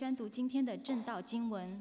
宣读今天的正道经文。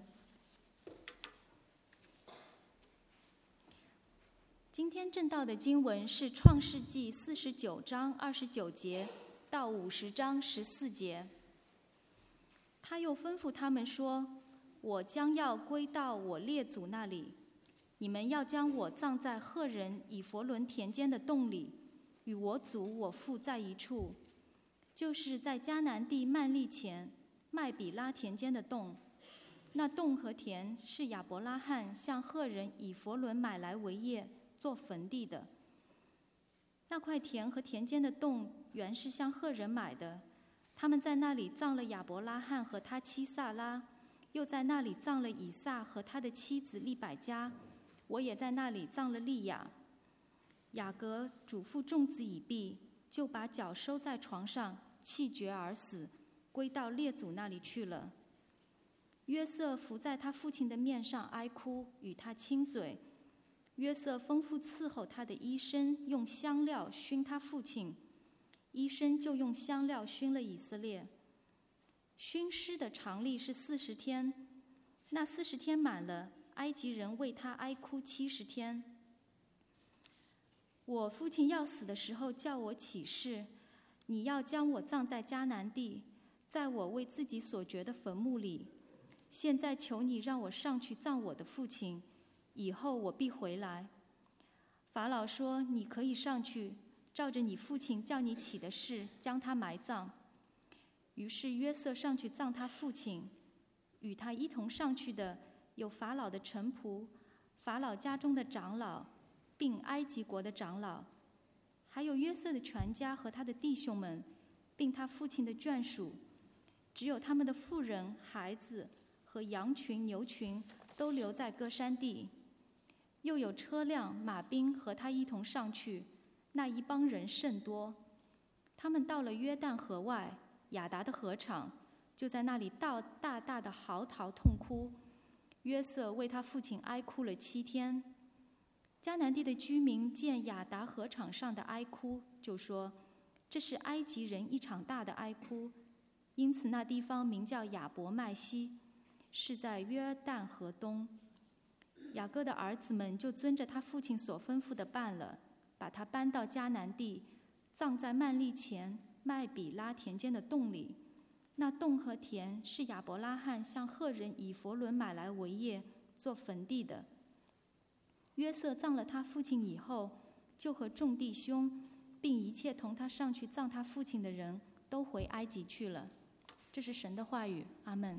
今天正道的经文是创世纪49章29节到50章14节。他又吩咐他们说：我将要归到我列祖那里，你们要将我葬在赫人以弗伦田间的洞里，与我祖我父在一处，就是在迦南地幔利前麦比拉田间的洞。那洞和田是亚伯拉罕向赫人以弗伦买来为业，做坟地的。那块田和田间的洞原是向赫人买的，他们在那里葬了亚伯拉罕和他妻撒拉，又在那里葬了以撒和他的妻子利百加，我也在那里葬了利亚。雅各嘱咐众子已毕，就把脚收在床上，气绝而死，归到列祖那里去了。约瑟伏在他父亲的面上哀哭，与他亲嘴。约瑟吩咐伺候他的医生用香料熏他父亲，医生就用香料熏了以色列。熏尸的常例是40天，那40天满了，埃及人为他哀哭70天。我父亲要死的时候，叫我起誓，你要将我葬在迦南地，在我为自己所掘的坟墓里。现在求你让我上去葬我的父亲，以后我必回来。法老说：你可以上去，照着你父亲叫你起的事，将他埋葬。于是约瑟上去葬他父亲，与他一同上去的有法老的臣仆、法老家中的长老，并埃及国的长老，还有约瑟的全家和他的弟兄们，并他父亲的眷属。只有他们的妇人、孩子和羊群、牛群都留在歌珊地。又有车辆、马兵和他一同上去，那一帮人甚多。他们到了约旦河外亚达的河场，就在那里大大的嚎啕痛哭。约瑟为他父亲哀哭了7天。迦南地的居民见亚达河场上的哀哭，就说：这是埃及人一场大的哀哭。因此那地方名叫亚伯麦西，是在约旦河东。雅各的儿子们就遵着他父亲所吩咐的办了，把他搬到迦南地，葬在幔利前麦比拉田间的洞里。那洞和田是亚伯拉罕向赫人以弗伦买来为业，做坟地的。约瑟葬了他父亲以后，就和众弟兄并一切同他上去葬他父亲的人都回埃及去了。这是神的话语，阿们。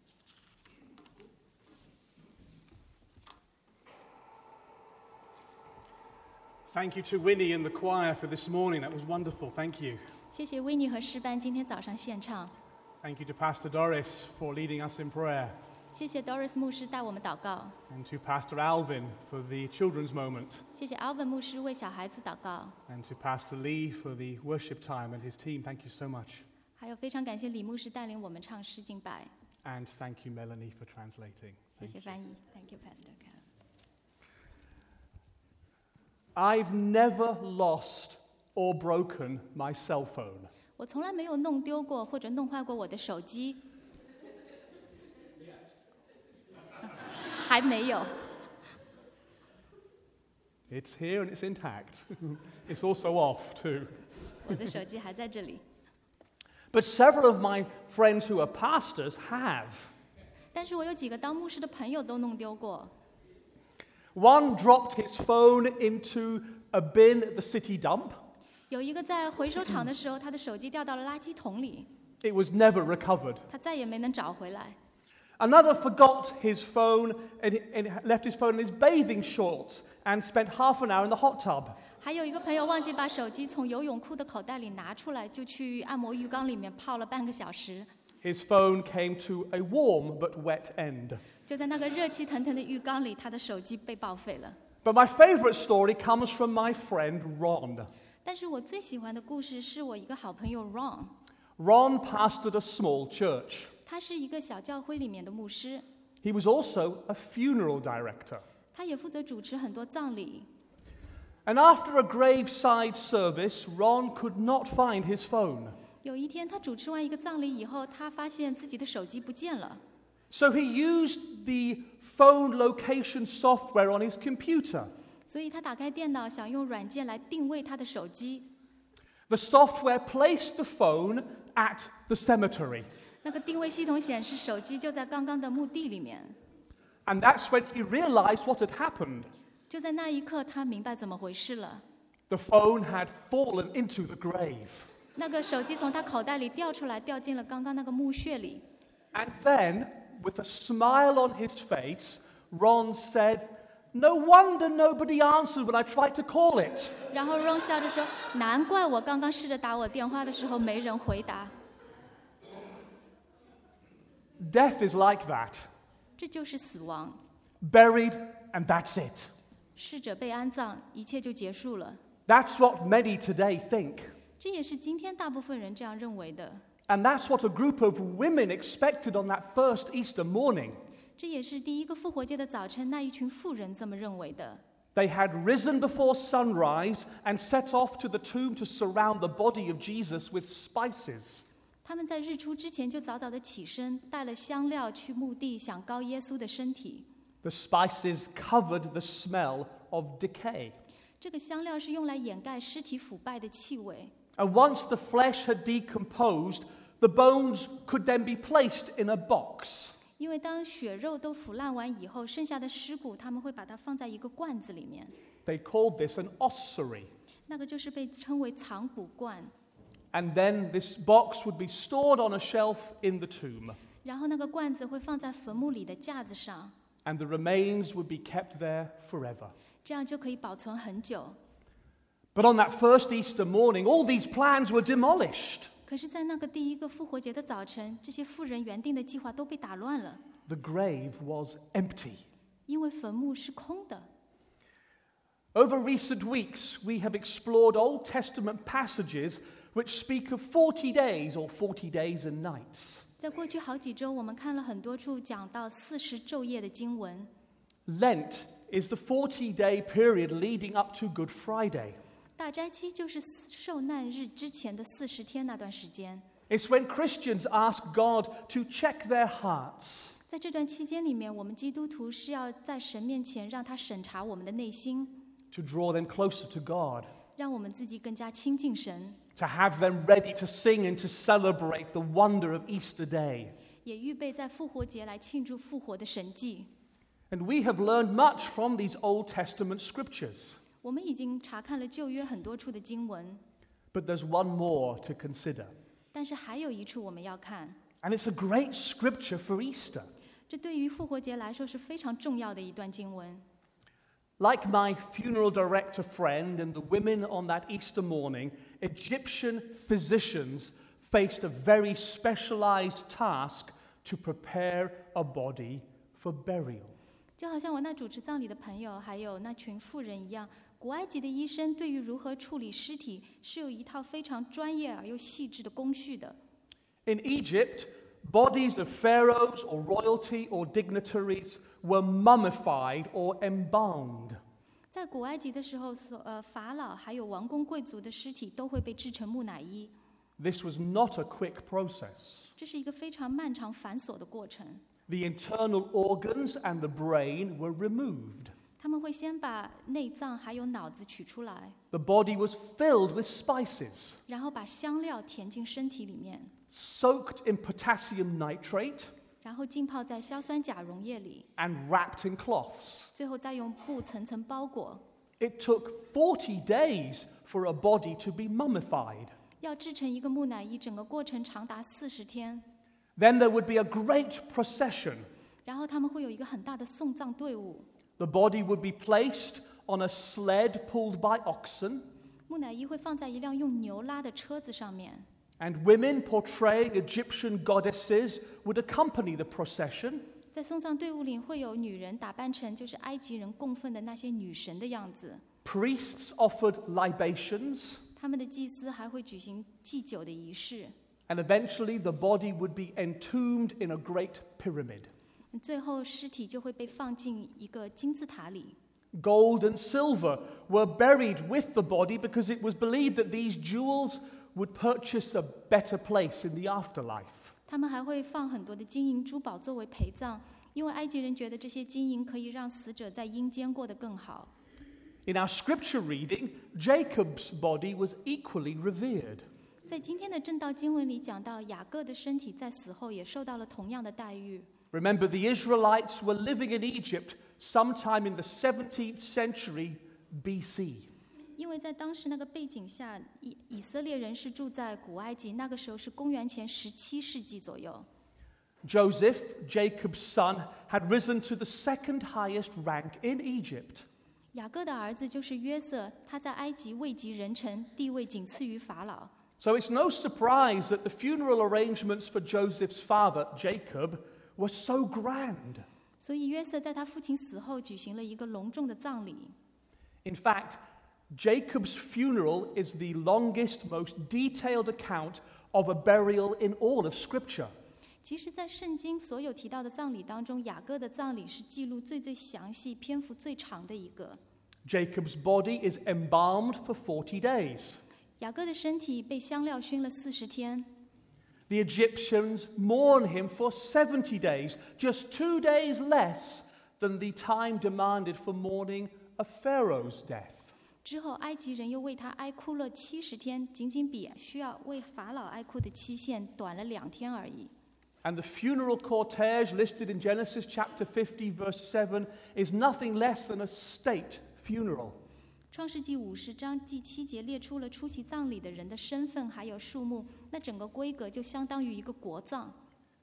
Thank you to Winnie and the choir for this morning. That was wonderful. Thank you. 谢谢维尼和诗班今天早上献唱。 Thank you to Pastor Doris for leading us in prayer. 谢谢 Doris 牧师带我们祷告。 And to Pastor Alvin for the children's moment. 谢谢 Alvin 牧师为小孩子祷告。 And to Pastor Lee for the worship time and his team. Thank you so much. 还有非常感谢李牧师带领我们唱诗敬拜。 And thank you, Melanie, for translating. 谢谢翻译。Thank you, Pastor. I've never lost or broken my cell phone. 我从来没有弄丢过或者弄坏过我的手机。还没有。 It's here and it's intact. It's also off too. 我的手机还在这里。 But several of my friends who are pastors have. 但是我有几个当牧师的朋友都弄丢过。 One dropped his phone into a bin at the city dump. 有一个在回收场的时候，他的手机掉到了垃圾桶里。 It was never recovered. 他再也没能找回来。 Another forgot his phone and left his phone in his bathing shorts and spent half an hour in the hot tub. 还有一个朋友忘记把手机从游泳裤的口袋里拿出来，就去按摩浴缸里面泡了半个小时。 His phone came to a warm but wet end. 就在那个热气腾腾的浴缸里，他的手机被报废了。 But my favorite story comes from my friend Ron. 但是我最喜欢的故事是我一个好朋友 Ron。 Ron pastored a small church. 他是一个小教会里面的牧师。 He was also a funeral director. 他也负责主持很多葬礼。 And after a graveside service, Ron could not find his phone. 有一天，他主持完一个葬礼以后，他发现自己的手机不见了， So he used the phone location software on his computer. 所以他打开电脑，想用软件来定位他的手机。 The software placed the phone at the cemetery. 那个定位系统显示手机就在刚刚的墓地里面。 And that's when he realized what had happened. 就在那一刻，他明白怎么回事了。 The phone had fallen into the grave. 那个手机从他口袋里掉出来，掉进了刚刚那个墓穴里。 And then, with a smile on his face, Ron said, "No wonder nobody answered when I tried to call it." 然后 Ron 笑着说：“难怪我刚刚试着打我电话的时候没人回答。 Death is like that. 这就是死亡， Buried, and that's it. 逝者被安葬，一切就结束了。 That's what many today think. 这也是今天大部分人这样认为的， And that's what a group of women expected on that first Easter morning. 这也是第一个复活节的早晨那一群妇人这么认为的。 They had risen before sunrise and set off to the tomb to surround the body of Jesus with spices. 他们在日出之前就早早的起身，带了香料去墓地，想膏耶稣的身体。 The spices covered the smell of decay. 这个香料是用来掩盖尸体腐败的气味。 And once the flesh had decomposed, the bones could then be placed in a box. 因为当血肉都腐烂完以后，剩下的尸骨他们会把它放在一个罐子里面， They called this an ossuary. 那个就是被称为藏骨罐。 And then this box would be stored on a shelf in the tomb. 然后那个罐子会放在坟墓里的架子上， And the remains would be kept there forever. 这样就可以保存很久。 But on that first Easter morning, all these plans were demolished. 可是，在那个第一个复活节的早晨，这些妇人原定的计划都被打乱了， The grave was empty. 因为坟墓是空的。 Over recent weeks, we have explored Old Testament passages which speak of 40 days or 40 days and nights. 在过去好几周，我们看了很多处讲到40昼夜的经文。 Lent is the 40-day period leading up to Good Friday. 大斋期就是受难日之前的40天那段时间。 It's when Christians ask God to check their hearts. 在这段期间里面，我们基督徒是要在神面前让他审查我们的内心， To draw them closer to God, 让我们自己更加亲近神， to have them ready to sing and to celebrate the wonder of Easter Day. 也预备在复活节来庆祝复活的神迹。 And we have learned much from these Old Testament scriptures. 我们已经查看了旧约很多处的经文， But there's one more to consider. 但是还有一处我们要看， And it's a great scripture for Easter. 这对于复活节来说是非常重要的一段经文。 Like my funeral director friend and the women on that Easter morning, Egyptian physicians faced a very specialized task to prepare a body for burial. 就好像我那主持葬礼的朋友，还有那群妇人一样，古埃及的医生对于如何处理尸体是有一套非常专业而又细致的工序的。 In Egypt, bodies of pharaohs or royalty or dignitaries were mummified or embalmed. 在古埃及的时候，法老还有王公贵族的尸体都会被制成木乃伊， This was not a quick process. 这是一个非常漫长繁琐的过程。 The internal organs and the brain were removed. 他们会先把内脏还有脑子取出来， The body was filled with spices, 然后把香料填进身体里面， soaked in potassium nitrate, 然后浸泡在硝酸钾溶液里， and wrapped in cloths. 最后再用布层层包裹。 It took 40 days for a body to be mummified. 要制成一个木乃伊，整个过程长达40天。 Then there would be a great procession. 然后他们会有一个很大的送葬队伍， The body would be placed on a sled pulled by oxen, 木乃伊会放在一辆用牛拉的车子上面， and women portraying Egyptian goddesses would accompany the procession. 在送葬队伍里会有女人打扮成就是埃及人供奉的那些女神的样子， Priests offered libations, 他们的祭司还会举行祭酒的仪式， and eventually the body would be entombed in a great pyramid. 最后尸体就会被放进一个金字塔里。 Gold and silver were buried with the body because it was believed that these jewels would purchase a better place in the afterlife. 他们还会放很多的金银珠宝作为陪葬，因为埃及人觉得这些金银可以让死者在阴间过得更好。 In our scripture reading, Jacob's body was equally revered. 在今天的正道经文里讲到，雅各的身体在死后也受到了同样的待遇。 Remember, the Israelites were living in Egypt sometime in the 17th century BC. 因为在当时那个背景下，以色列人是住在古埃及，那个时候是公元前17世纪左右。 Joseph, Jacob's son, had risen to the second highest rank in Egypt. 雅各的儿子就是约瑟，他在埃及位极人臣，地位仅次于法老。 So it's no surprise that the funeral arrangements for Joseph's father, Jacob, were so grand. 所以约瑟在他父亲死后举行了一个隆重的葬礼。 In fact, Jacob's funeral is the longest, most detailed account of a burial in all of Scripture. 其实，在圣经所有提到的葬礼当中，雅各的葬礼是记录最详细、篇幅最长的一个。 Jacob's body is embalmed for 40 days. 雅各的身体被香料熏了40天。 The Egyptians mourn him for 70 days, just 2 days less than the time demanded for mourning a Pharaoh's death. 之后，埃及人又为他哀哭了70天，仅仅比需要为法老哀哭的期限短了2天而已。 And the funeral cortege listed in Genesis chapter 50, verse 7, is nothing less than a state funeral. 创世纪50章第7节列出了出席葬礼的人的身份还有数目，那整个规格就相当于一个国葬。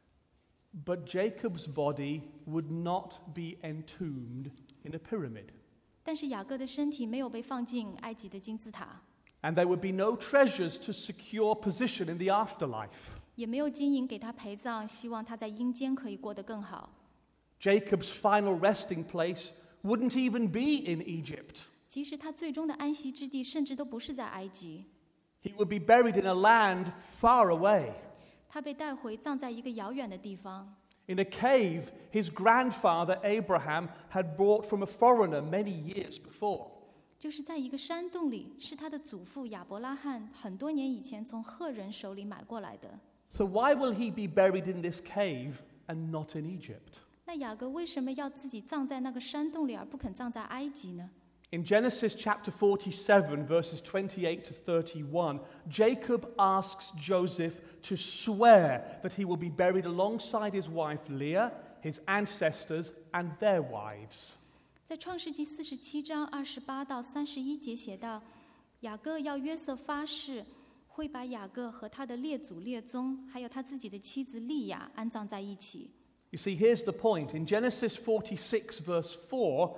But Jacob's body would not be entombed in a pyramid. 但是雅各的身体没有被放进埃及的金字塔， And there would be no treasures to secure position in the afterlife. 也没有金银给他陪葬，希望他在阴间可以过得更好。 Jacob's final resting place wouldn't even be in Egypt. 其实他最终的安息之地甚至都不是在埃及， He would be buried in a land far away. 他被带回葬在一个遥远的地方。 In a cave his grandfather Abraham had brought from a foreigner many years before. 就是在一个山洞里，是他的祖父亚伯拉罕很多年以前从赫人手里买过来的。 So why will he be buried in this cave and not in Egypt? 那雅各为什么要自己葬在那个山洞里，而不肯葬在埃及呢？ In Genesis chapter 47, verses 28 to 31, Jacob asks Joseph to swear that he will be buried alongside his wife Leah, his ancestors, and their wives. 在创世纪47章28到31节写道，雅各要约瑟发誓，会把雅各和他的列祖列宗，还有他自己的妻子利亚安葬在一起。 You see, here's the point. In Genesis 46, verse 4,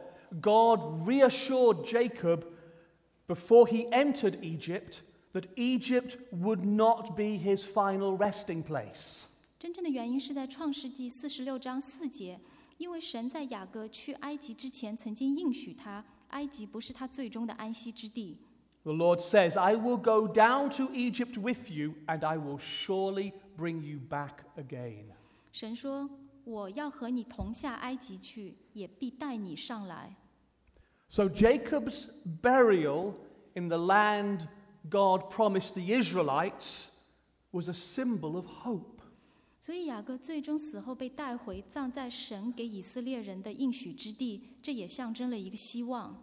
God reassured Jacob before he entered Egypt that Egypt would not be his final resting place. 真正的原因是在创世纪46章4节，因为神在雅各去埃及之前曾经应许他，埃及不是他最终的安息之地。 The Lord says, I will go down to Egypt with you, and I will surely bring you back again. 神说，我要和你同下埃及去，也必带你上来。 So Jacob's burial in the land God promised the Israelites was a symbol of hope. 所以雅各最终死后被带回葬在神给以色列人的应许之地，这也象征了一个希望。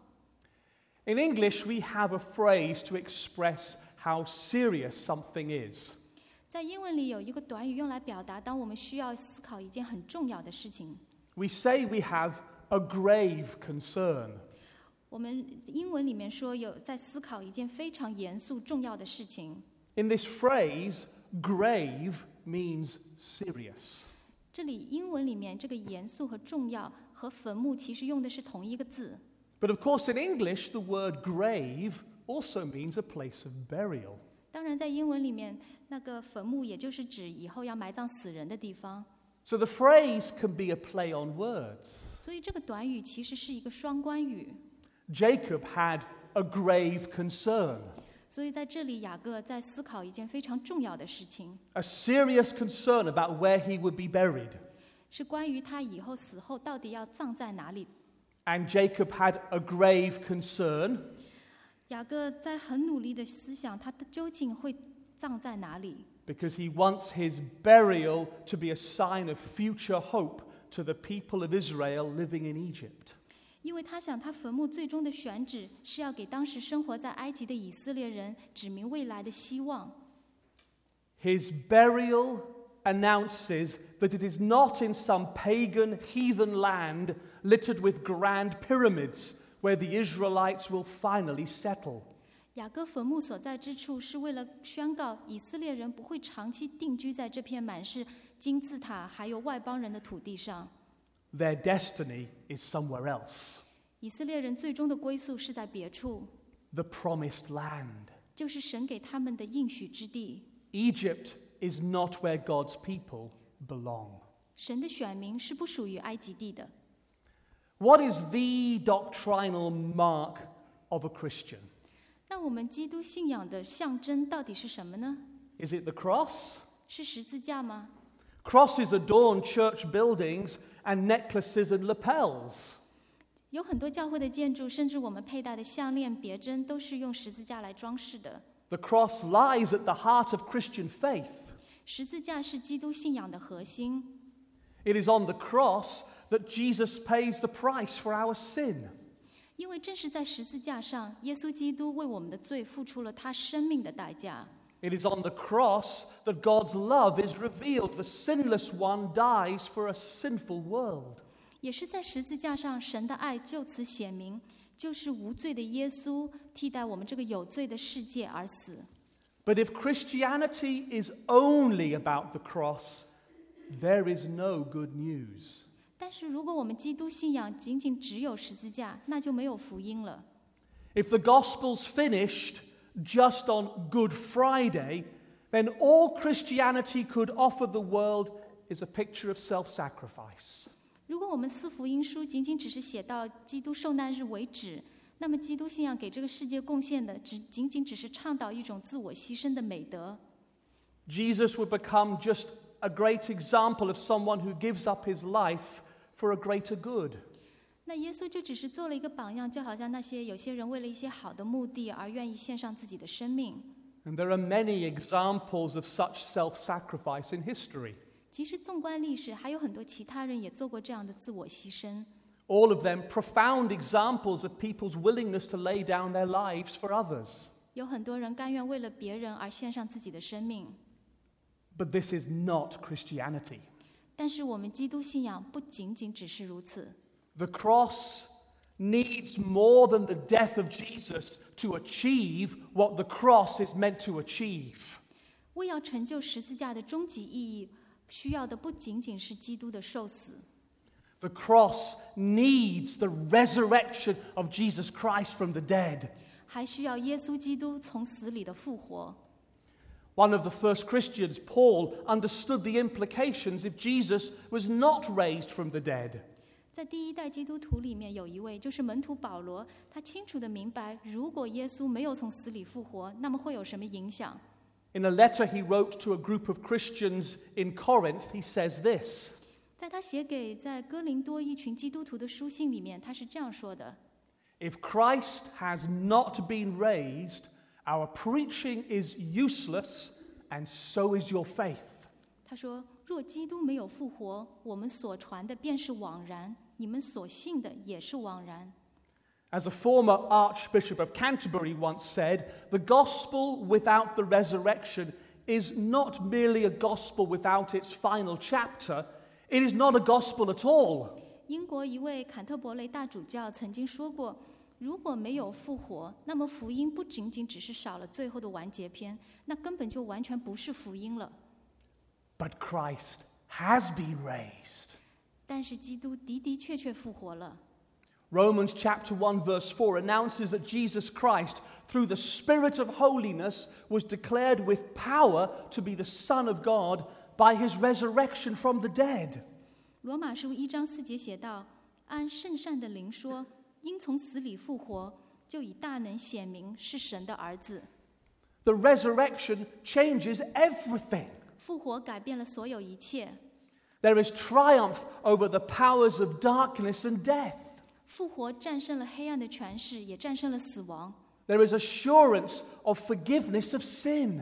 In English, we have a phrase to express how serious something is. 在英文里有一个短语用来表达，当我们需要思考一件很重要的事情。 We say we have a grave concern. 我们英文里面说有在思考一件非常严肃重要的事情。 In this phrase, grave means serious. 这里英文里面这个严肃和重要和坟墓其实用的是同一个字。 But of course, in English, the word grave also means a place of burial. 当然，在英文里面，那个坟墓也就是指以后要埋葬死人的地方。 So the phrase can be a play on words. 所以这个短语其实是一个双关语。 Jacob had a grave concern, 所以在这里，雅各在思考一件非常重要的事情， a serious concern about where he would be buried. 是关于他以后死后到底要葬在哪里。 And Jacob had a grave concern 雅各在很努力的思想，他究竟会葬在哪里。 because he wants his burial to be a sign of future hope to the people of Israel living in Egypt. 因为他想他坟墓最终的选址是要给当时生活在埃及的以色列人指明未来的希望。 His burial announces that it is not in some pagan heathen land littered with grand pyramids where the Israelites will finally settle. 雅各坟墓所在之处是为了宣告以色列人不会长期定居在这片满是金字塔还有外邦人的土地上。 Their destiny is somewhere else. 以色列人最终的归宿是在别处， The promised land. 就是神给他们的应许之地。 Egypt is not where God's people belong. 神的选民是不属于埃及地的。 What is the doctrinal mark of a Christian? 那我们基督信仰的象征到底是什么呢？ Is it the cross? 是十字架吗？ Crosses adorn church buildings and necklaces and lapels. 有很多教会的建筑，甚至我们佩戴的项链、别针，都是用十字架来装饰的。 The cross lies at the heart of Christian faith. 十字架是基督信仰的核心。 It is on the cross that Jesus pays the price for our sin. 因为正是在十字架上，耶稣基督为我们的罪付出了他生命的代价。 It is on the cross that God's love is revealed. The sinless one dies for a sinful world. 也是在十字架上，神的爱就此显明，就是无罪的耶稣替代我们这个有罪的世界而死。 But if Christianity is only about the cross, there is no good news. 但是如果我们基督信仰仅仅只有十字架，那就没有福音了。 If the gospel's finished just on Good Friday, then all Christianity could offer the world is a picture of self-sacrifice. 如果我们四福音书仅仅只是写到基督受难日为止，那么基督信仰给这个世界贡献的仅仅只是倡导一种自我牺牲的美德。 Jesus would become just a great example of someone who gives up his life for a greater good. 那耶稣就只是做了一个榜样，就好像那些有些人为了一些好的目的而愿意献上自己的生命。 And there are many examples of such self-sacrifice in history. 其实纵观历史，还有很多其他人也做过这样的自我牺牲。 All of them profound examples of people's willingness to lay down their lives for others. 有很多人甘愿为了别人而献上自己的生命。 But this is not Christianity. 但是我们基督信仰不仅仅只是如此。 The cross needs more than the death of Jesus to achieve what the cross is meant to achieve. 为要成就十字架的终极意义，需要的不仅仅是基督的受死。 The cross needs the resurrection of Jesus Christ from the dead. 还需要耶稣基督从死里的复活。 One of the first Christians, Paul, understood the implications if Jesus was not raised from the dead. 在第一代基督徒里面，有一位就是门徒保罗，他清楚地明白，如果耶稣没有从死里复活，那么会有什么影响？ In a letter he wrote to a group of Christians in Corinth, he says this: 在他写给在哥林多一群基督徒的书信里面，他是这样说的： If Christ has not been raised, our preaching is useless, and so is your faith. 他说，若基督没有复活，我们所传的便是枉然，你们所信的也是枉然。 As a former Archbishop of Canterbury once said, the gospel without the resurrection is not merely a gospel without its final chapter, it is not a gospel at all. 英国一位坎特伯雷大主教曾经说过，如果没有复活，那么福音不仅仅只是少了最后的完结篇，那根本就完全不是福音了。 But Christ has been raised. 但是基督的的确确复活了。 Romans chapter 1 verse 4 announces that Jesus Christ, through the Spirit of holiness, was declared with power to be the Son of God by his resurrection from the dead. 罗马书1章4节写道：“按圣善的灵说，因从死里复活，就以大能显明是神的儿子。” The resurrection changes everything. 复活改变了所有一切， There is triumph over the powers of darkness and death. 复活战胜了黑暗的权势，也战胜了死亡。 There is assurance of forgiveness of sin.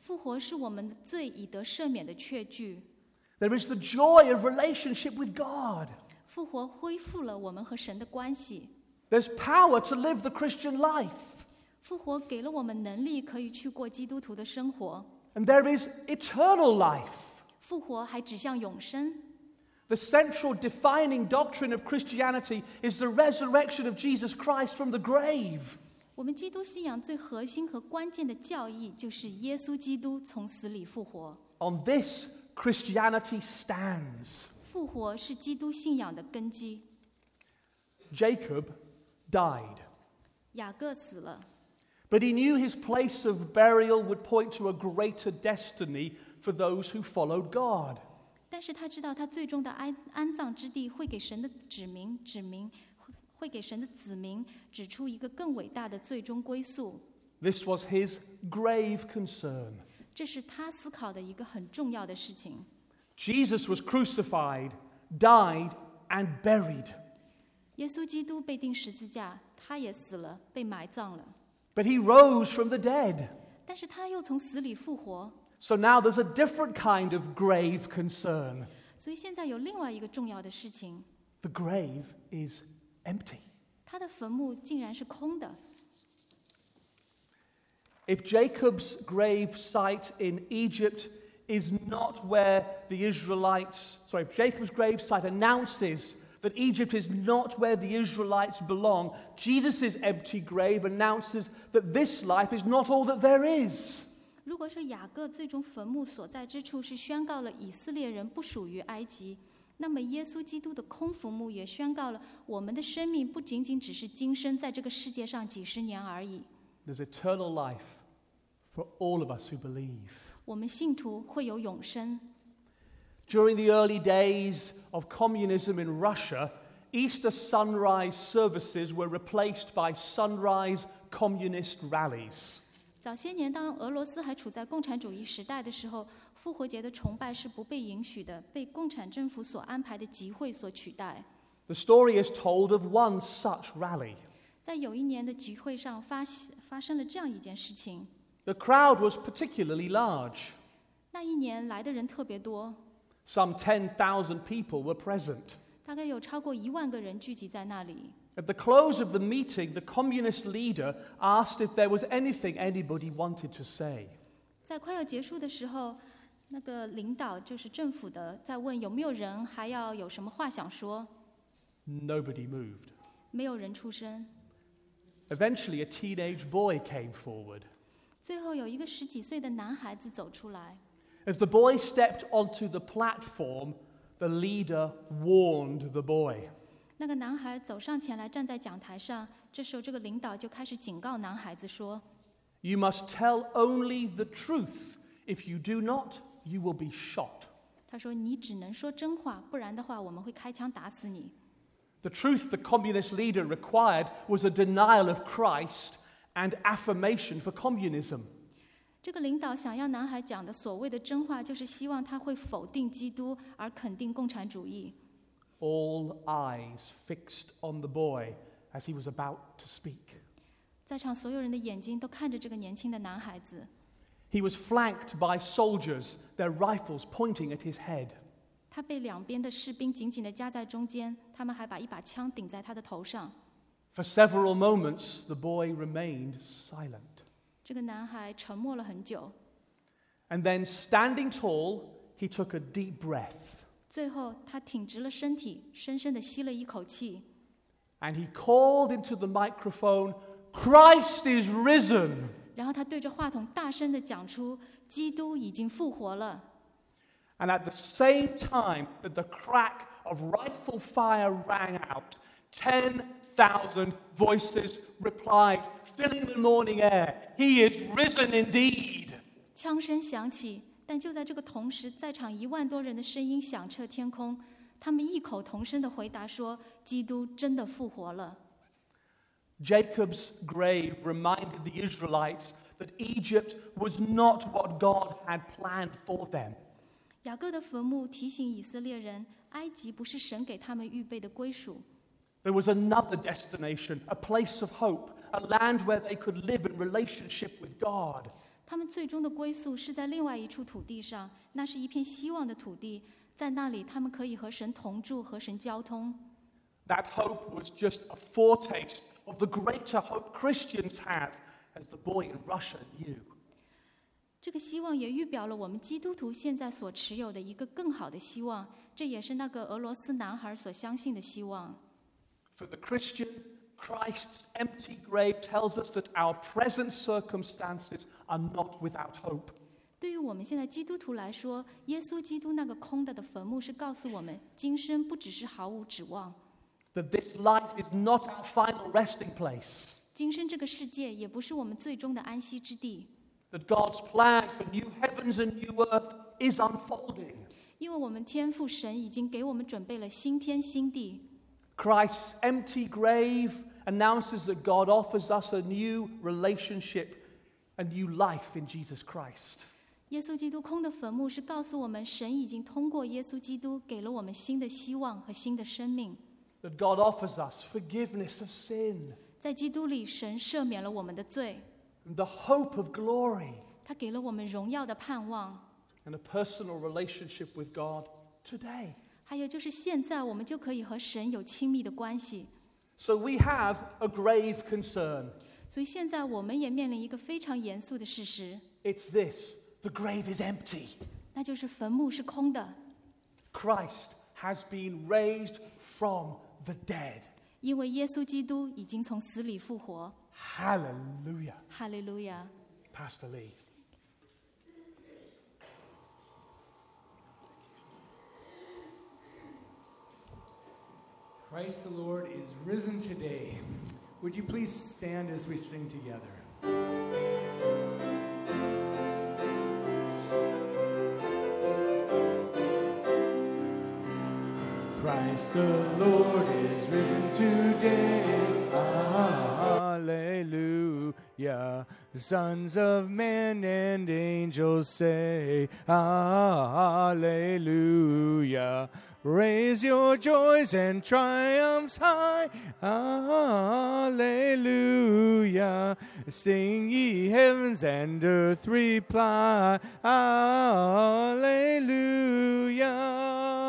复活是我们的罪已得赦免的确据。 There is the joy of relationship with God. 复活恢复了我们和神的关系。 There's power to live the Christian life. 复活给了我们能力，可以去过基督徒的生活。 And there is eternal life. 复活还指向永生。 The central defining doctrine of Christianity is the resurrection of Jesus Christ from the grave. 我们基督信仰最核心和关键的教义，就是耶稣基督从死里复活。 On this, Christianity stands. 复活是基督信仰的根基。 Jacob died. 雅各死了， But he knew his place of burial would point to a greater destiny for those who followed God. 但是他知道他最终的安葬之地会给神的会给神的子民指出一个更伟大的最终归宿。 This was his grave concern. 这是他思考的一个很重要的事情。 Jesus was crucified, died, and buried. 耶稣基督被钉十字架，他也死了，被埋葬了。 But he rose from the dead. 但是他又从死里复活， So now there's a different kind of grave concern. 所以现在有另外一个重要的事情， The grave is empty. 他的坟墓竟然是空的。 If Jacob's grave site in Egypt is not where the if Jacob's grave site announces that Egypt is not where the Israelites belong, Jesus' empty grave announces that this life is not all that there is. 如果说雅各最终坟墓所在之处是宣告了以色列人不属于埃及，那么耶稣基督的空坟墓也宣告了我们的生命不仅仅只是今生在这个世界上几十年而已。 There's eternal life for all of us who believe. 我们信徒会有永生。 During the early days of communism in Russia, Easter sunrise services were replaced by sunrise communist rallies. 早些年，当俄罗斯还处在共产主义时代的时候，复活节的崇拜是不被允许的，被共产政府所安排的集会所取代。 The story is told of one such rally. 在有一年的集会上发生了这样一件事情。 The crowd was particularly large. 那一年来的人特别多， Some 10,000 people were present. 大概有超过1万个人聚集在那里。 At the close of the meeting, the communist leader asked if there was anything anybody wanted to say. 在快要结束的时候，那个领导就是政府的，在问有没有人还要有什么话想说， Nobody moved. 没有人出声。 Eventually, a teenage boy came forward. 最后有一个10几岁的男孩子走出来， As the boy stepped onto the platform, the leader warned the boy. 那个男孩走上前来站在讲台上，这时候这个领导就开始警告男孩子说 You must tell only the truth. If you do not, you will be shot. 他说你只能说真话，不然的话我们会开枪打死你。 The truth the communist leader required was a denial of Christ and affirmation for communism. 这个领导想要男孩讲的所谓的真话，就是希望他会否定基督，而肯定共产主义。 All eyes fixed on the boy as he was about to speak. 在场所有人的眼睛都看着这个年轻的男孩子， He was flanked by soldiers, their rifles pointing at his head. 他被两边的士兵紧紧地夹在中间，他们还把一把枪顶在他的头上。 For several moments, the boy remained silent. 这个男孩沉默了很久， And then, standing tall, he took a deep breath. 最后他挺直了身体，深深地吸了一口气， And he called into the microphone, Christ is risen. 然后他对着话筒大声地讲出：基督已经复活了。 And at the same time that the crack of rifle fire rang out, 10,000 voices replied, filling the morning air, He is risen indeed. 枪声响起，但就在这个同时，在场1万多人的声音响彻天空，他们异口同声地回答说：基督真的复活了。 Jacob's grave reminded the Israelites that Egypt was not what God had planned for them. 雅各的坟墓提醒以色列人，埃及不是神给他们预备的归属。 There was another destination, a place of hope, a land where they could live in relationship with God. 他们最终的归宿是在另外一处土地上，那是一片希望的土地，在那里他们可以和神同住，和神交通。 That hope was just a foretaste of the greater hope Christians have, as the boy in Russia knew. 这个希望也预表了我们基督徒现在所持有的一个更好的希望，这也是那个俄罗斯男孩所相信的希望。 For the Christian, Christ's empty grave tells us that our present circumstances are not without hope. 对于我们现在基督徒来说，耶稣基督那个空的坟墓是告诉我们，今生不只是毫无指望， That this life is not our final resting place. 今生这个世界也不是我们最终的安息之地。 That God's plan for new heavens and new earth is unfolding. 因为我们天父神已经给我们准备了新天新地。 Christ's empty grave announces that God offers us a new relationship, a new life in Jesus Christ. 耶稣基督空的坟墓是告诉我们，神已经通过耶稣基督给了我们新的希望和新的生命。 That God offers us forgiveness of sin 在基督里，神赦免了我们的罪， and the hope of glory 他给了我们荣耀的盼望。 and a personal relationship with God today. 还有就是现在我们就可以和神有亲密的关系。 So we have a grave concern. 所以现在我们也面临一个非常严肃的事实， It's this: the grave is empty. 那就是坟墓是空的， Christ has been raised from the dead. 因为耶稣基督已经从死里复活。 Hallelujah. 哈利路亚。 Pastor Lee. Christ the Lord is risen today. Would you please stand as we sing together? Christ the Lord is risen today. Hallelujah. The sons of men and angels say, Hallelujah. Raise your joys and triumphs high. Hallelujah. Sing ye heavens and earth reply. Hallelujah.